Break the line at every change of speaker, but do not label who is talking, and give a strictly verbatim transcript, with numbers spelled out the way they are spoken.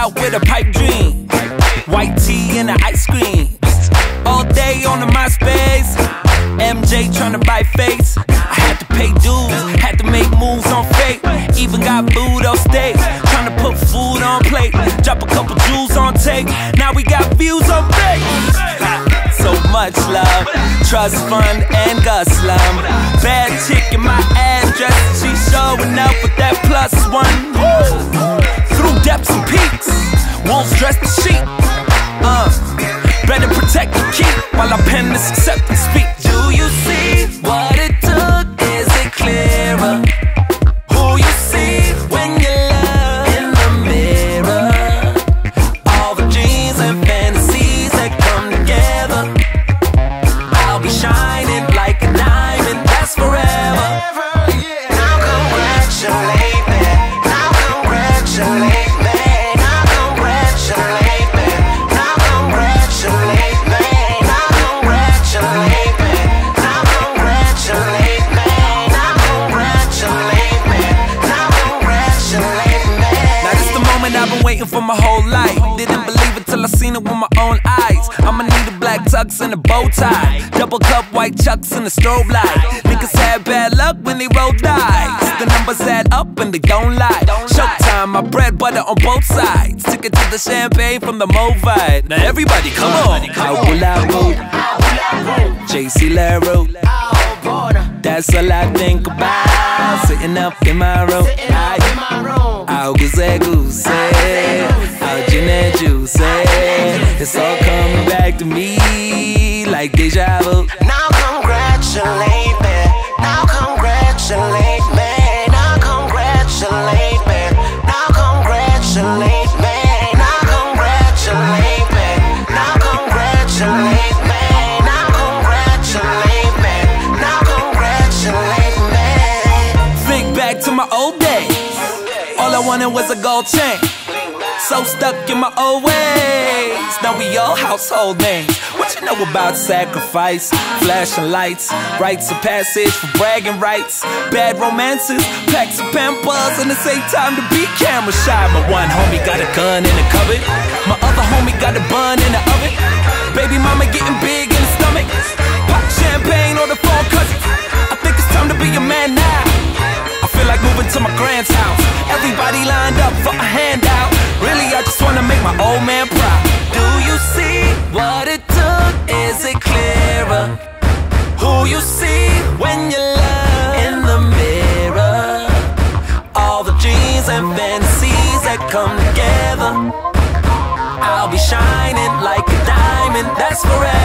up with a pipe dream, white tea and the ice cream. All day on the MySpace, M J tryna buy face. I had to pay dues, had to make moves on fate. Even got booed on stage, tryna put food on plate. Drop a couple jewels on tape, now we got views on fake. So much love, trust fund and Gus Slum. Bad chick in my address, she showing up with that plus one. Through depths and peaks, wolves dress the sheep. Uh, better protect the key while I pen this acceptance speech. Do you see what it took? Is it clearer? Who you see when you look in the mirror? All the dreams and fantasies that come together. I'll be shining like a diamond, that's forever. Now congratulate me, now congratulate me, now congratulate me, now congratulate me, now congratulate me, now congratulate me, now congratulate me, now congratulate me. Now this the moment I've been waiting for my whole life. Didn't believe it till I seen it with my own eyes. I'ma need a black tux and a bow tie, double cup white chucks and a strobe light. Niggas had bad luck when they roll dice. The numbers add up and they don't lie. Showtime, my bread butter on both sides. Took it to the champagne from the Movite. Now everybody come on. How will I roll? J C Laro. That's all I think about. Sitting up in my room. How goose goose, how gin and juice. It's all coming back to me like deja vu.
Now congratulate me, now congratulate me, now congratulate me, now congratulate me, now congratulate me, now congratulate me, now congratulate me, now congratulate me.
Think back to my old days, all I wanted was a gold chain. So stuck in my old ways, now we all household names. What you know about sacrifice, flashing lights, rites of passage for bragging rights, bad romances, packs of pampers, and it ain't time to be camera shy. My one homie got a gun in the cupboard, my other homie got a bun in the oven. Baby mama getting big in the stomach, pop champagne on the phone cousin. I think it's time to be a man now. I feel like moving to my grand's house, everybody lined up for a handout. Really, I just wanna make my old man proud. Do you see what it took? Is it clearer? Who you see when you look in the mirror? All the dreams and fantasies that come together. I'll be shining like a diamond, that's forever.